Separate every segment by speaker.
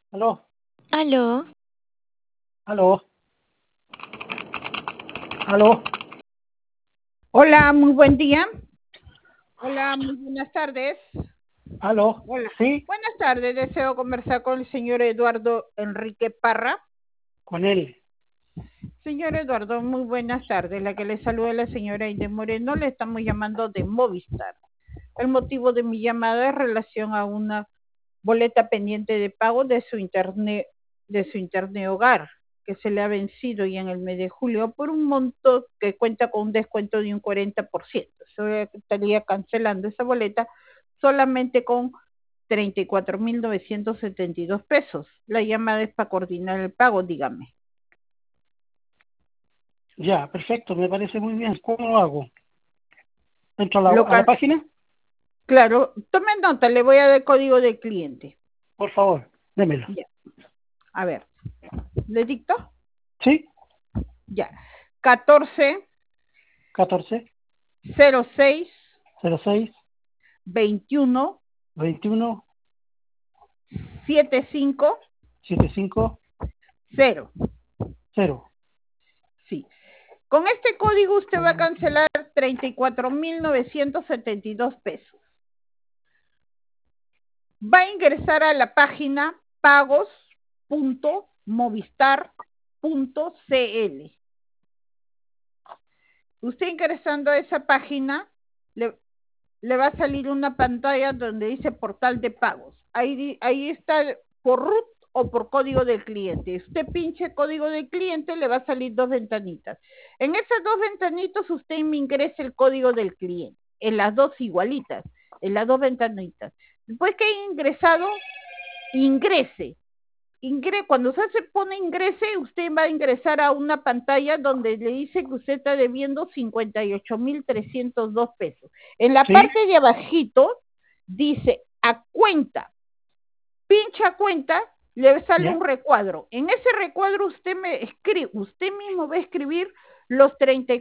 Speaker 1: Aló,
Speaker 2: Aló,
Speaker 1: aló, aló,
Speaker 3: Hola, muy buen día. Hola, muy buenas tardes.
Speaker 1: aló,
Speaker 3: Hola.
Speaker 1: sí,
Speaker 3: Buenas tardes. Deseo conversar con el señor Eduardo Enrique Parra.
Speaker 1: con él.
Speaker 3: Señor Eduardo, muy buenas tardes. La que le saluda es la señora Inde Moreno. Le estamos llamando de Movistar. El motivo de mi llamada es relación a una boleta pendiente de pago de su internet hogar, que se le ha vencido ya en el mes de julio por un monto que cuenta con un descuento de un 40%. Yo estaría cancelando esa boleta solamente con 34.972 pesos. La llamada es para coordinar el pago, dígame.
Speaker 1: Ya, perfecto, me parece muy bien. ¿Cómo lo hago? ¿Entro a la,
Speaker 3: Lo
Speaker 1: a la
Speaker 3: can
Speaker 1: página?
Speaker 3: claro, tome nota, le voy a dar el código del cliente.
Speaker 1: Por favor, démelo.
Speaker 3: Ya, a ver, ¿le dicto?
Speaker 1: ¿Sí?
Speaker 3: Ya, 14
Speaker 1: 14,
Speaker 3: 06
Speaker 1: 06,
Speaker 3: 21
Speaker 1: 21,
Speaker 3: 75
Speaker 1: 75,
Speaker 3: 0.
Speaker 1: 0.
Speaker 3: Sí. Con este código usted va a cancelar 34.972 pesos. Va a ingresar a la página pagos.movistar.cl. Usted ingresando a esa página le va a salir una pantalla donde dice portal de pagos. Ahí está por root o por código del cliente. Usted pinche código del cliente, le va a salir dos ventanitas. En esas dos ventanitas usted me ingresa el código del cliente, en las dos igualitas, en las dos ventanitas. Después que haya ingresado, ingrese. Cuando usted se pone ingrese, usted va a ingresar a una pantalla donde le dice que usted está debiendo 58.302 pesos. En la
Speaker 1: ¿Sí?
Speaker 3: parte de abajito dice a cuenta, pincha cuenta, le sale
Speaker 1: ¿Ya?
Speaker 3: un recuadro. En ese recuadro usted mismo va a escribir los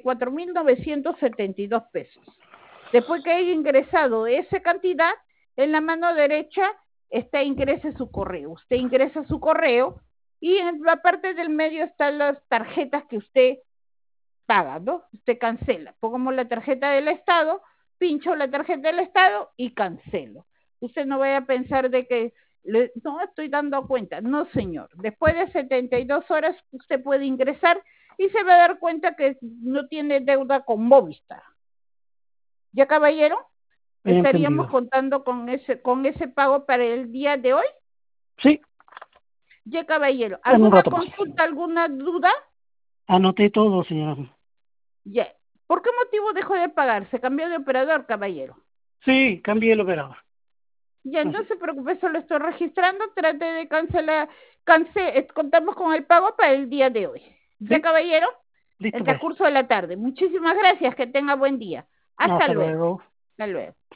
Speaker 3: 34.972 pesos. Después que haya ingresado esa cantidad, en la mano derecha está ingrese su correo. Usted ingresa su correo y en la parte del medio están las tarjetas que usted paga, ¿no? Usted cancela. Pongo la tarjeta del Estado, pincho la tarjeta del Estado y cancelo. Usted no vaya a pensar de que no estoy dando cuenta. No, señor. Después de 72 horas usted puede ingresar y se va a dar cuenta que no tiene deuda con Movistar. ¿Ya, caballero?
Speaker 1: He
Speaker 3: Estaríamos
Speaker 1: entendido.
Speaker 3: contando con ese pago para el día de hoy.
Speaker 1: Sí,
Speaker 3: Ya, caballero,
Speaker 1: en un
Speaker 3: ¿alguna
Speaker 1: rato más.
Speaker 3: consulta, alguna duda?
Speaker 1: Anoté todo, señora.
Speaker 3: Ya. ¿Por qué motivo dejó de pagar? Se cambió de operador, caballero.
Speaker 1: Sí, cambié el operador.
Speaker 3: Ya, no
Speaker 1: Así.
Speaker 3: se preocupe, eso lo estoy registrando. Trate de cancelar. Contamos con el pago para el día de hoy. Ya,
Speaker 1: Sí,
Speaker 3: caballero, el
Speaker 1: listo pues.
Speaker 3: transcurso de la tarde. Muchísimas gracias. Que tenga buen día. Hasta
Speaker 1: Hasta
Speaker 3: luego.
Speaker 1: luego.
Speaker 3: Hasta luego.